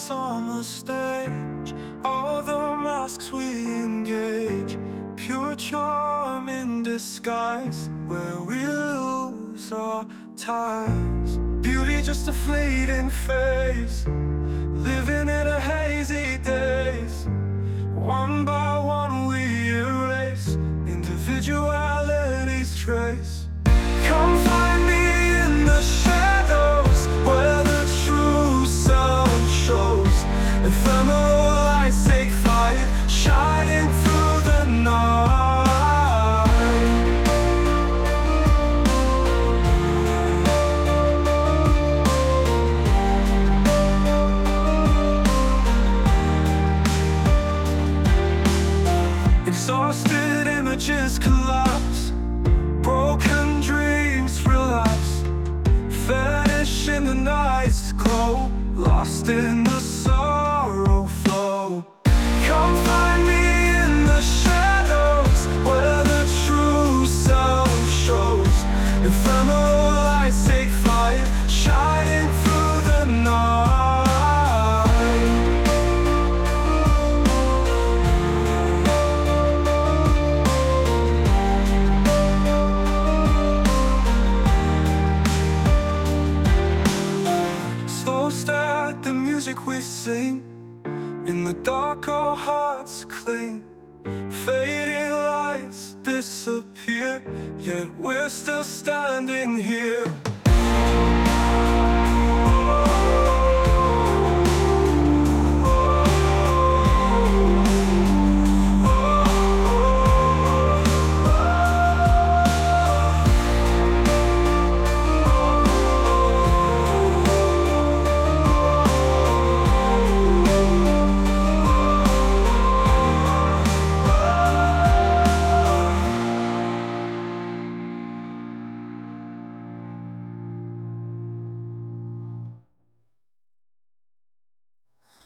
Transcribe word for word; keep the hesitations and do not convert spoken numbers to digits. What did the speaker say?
us on the stage, all the masks we engage, pure charm in disguise, where we lose our ties. Beauty just a fleeting phase, living in a hazy daze. One by one we erase individuality's trace. Come find me in the shadows, where the true self shows. Ephemeral lights take fire, shining through the night. Exhausted images collapse, broken dreams relapse, vanish in the night's glow, lost in the sorrow flow. Come find me in the shadows, where the true self shows. Ephemeral lights take fire, shining through the night. At the music we sing, in the dark our hearts cling. Fading lights disappear, yet we're still standing here.